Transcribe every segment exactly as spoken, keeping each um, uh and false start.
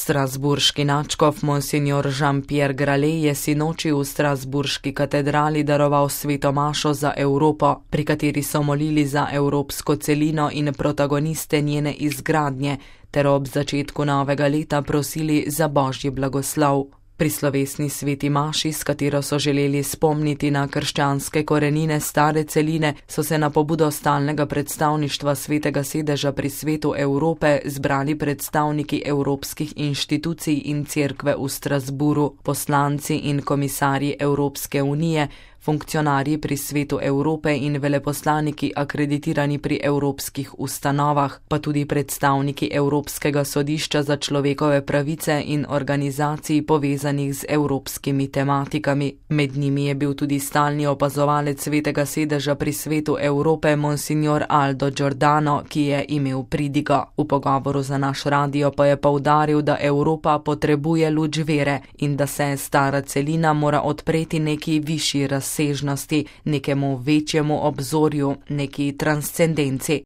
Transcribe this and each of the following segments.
Strasburški nadškof monsignor Jean-Pierre Gralley je sinoči v strasburški katedrali daroval sveto mašo za Evropo, pri kateri so molili za evropsko celino in protagoniste njene izgradnje, ter ob začetku novega leta prosili za božji blagoslov. Pri slovesni sveti maši, s katero so želeli spomniti na krščanske korenine stare celine, so se na pobudo stalnega predstavništva Svetega sedeža pri Svetu Evrope zbrali predstavniki evropskih inštitucij in cerkve v Strasburu, poslanci in komisarji Evropske unije, funkcionarji pri Svetu Evrope in veleposlaniki akreditirani pri evropskih ustanovah, pa tudi predstavniki Evropskega sodišča za človekove pravice in organizacij povezanih z evropskimi tematikami. Med njimi je bil tudi stalni opazovalec Svetega sedeža pri Svetu Evrope monsignor Aldo Giordano, ki je imel pridigo. V pogovoru za naš radio pa je poudaril, da Evropa potrebuje luč vere in da se stara celina mora odpreti neki višji razsežnosti. Sežnosti, nekemu večjemu obzorju, neki transcendenci.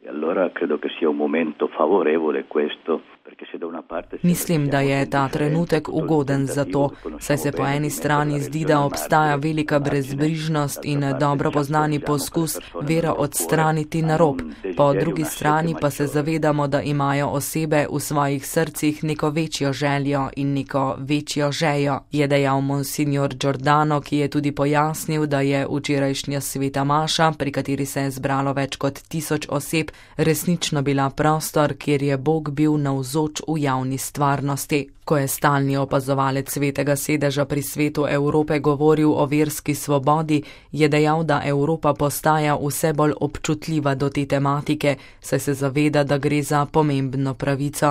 Mislim, da je ta trenutek ugoden za to, saj se po eni strani zdi, da obstaja velika brezbrižnost in dobro poznani poskus vero odstraniti na rob, po drugi strani pa se zavedamo, da imajo osebe v svojih srcih neko večjo željo in neko večjo žejo, je dejal monsignor Giordano, ki je tudi pojasnil, da je včerajšnja sveta maša, pri kateri se je zbralo več kot tisoč oseb, resnično bila prostor, kjer je Bog bil navzoč v javni stvarnosti. Ko je stalni opazovalec Svetega sedeža pri Svetu Evrope govoril o verski svobodi, je dejal, da Evropa postaja vse bolj občutljiva do te tematike, saj se zaveda, da gre za pomembno pravico.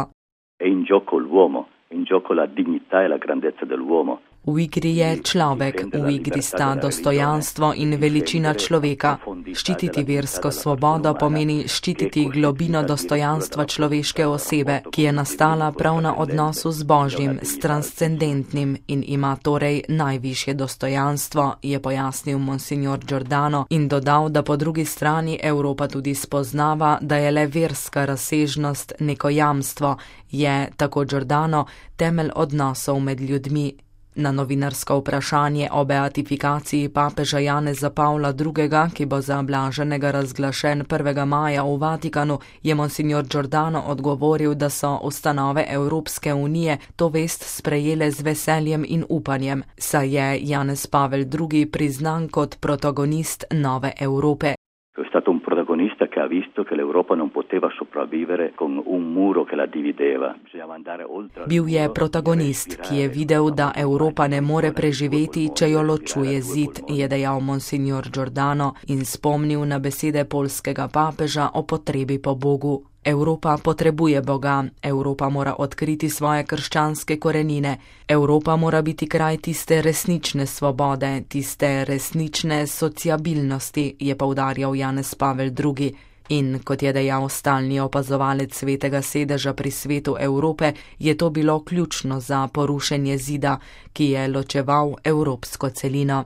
V igri je človek, v igri sta dostojanstvo in veličina človeka. Ščititi versko svobodo pomeni ščititi globino dostojanstva človeške osebe, ki je nastala prav na odnosu z Božjim, s transcendentnim in ima torej najvišje dostojanstvo, je pojasnil monsignor Giordano in dodal, da po drugi strani Evropa tudi spoznava, da je le verska razsežnost neko jamstvo, je, tako Giordano, temelj odnosov med ljudmi. Na novinarsko vprašanje o beatifikaciji papeža Janeza Pavla drugega, ki bo za blaženega razglašen prvega maja v Vatikanu, je monsignor Giordano odgovoril, da so ustanove Evropske unije to vest sprejele z veseljem in upanjem, saj je Janez Pavel drugi priznan kot protagonist nove Evrope. Che ha visto che l'Europa non poteva sopravvivere con un muro che la divideva. Bil je protagonist, ki je videl, da Evropa ne more preživeti, če jo ločuje zid, je dejal monsignor Giordano in spomnil na besede poljskega papeža o potrebi po Bogu. Evropa potrebuje Boga, Evropa mora odkriti svoje krščanske korenine, Evropa mora biti kraj tiste resnične svobode, tiste resnične sociabilnosti, je poudarjal Janez Pavel drugi. In, kot je dejal stalni opazovalec Svetega sedeža pri Svetu Evrope, je to bilo ključno za porušenje zida, ki je ločeval evropsko celino.